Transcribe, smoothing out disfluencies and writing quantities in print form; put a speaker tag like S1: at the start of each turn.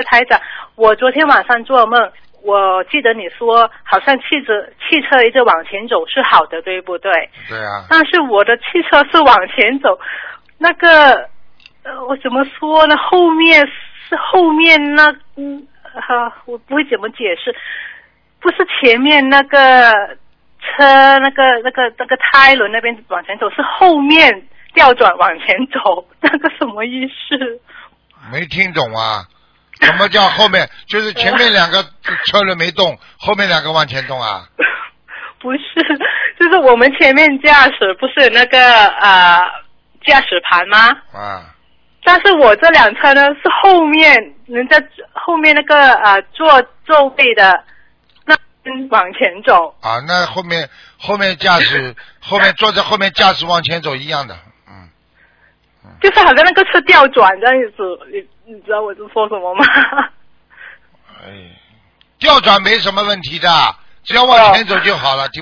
S1: 台长，我昨天晚上做梦，我记得你说好像汽车一直往前走是好的，对不对？
S2: 对啊。
S1: 但是我的汽车是往前走，那个我怎么说呢？后面那我不会怎么解释，不是前面那个车那个胎轮那边往前走，是后面调转往前走，那个什么意思？
S2: 没听懂啊？什么叫后面？就是前面两个车轮没动，后面两个往前动啊？
S1: 不是，就是我们前面驾驶不是有那个驾驶盘吗？
S2: 啊。
S1: 但是我这辆车呢是后面人家后面那个座位的那边往前走。啊，
S2: 那后面驾驶后面坐在后面驾驶往前走一样的。
S1: 就是好像那个车调转这样子，你知道我在说什么吗？
S2: 调转没什么问题的，只要往前走就好了。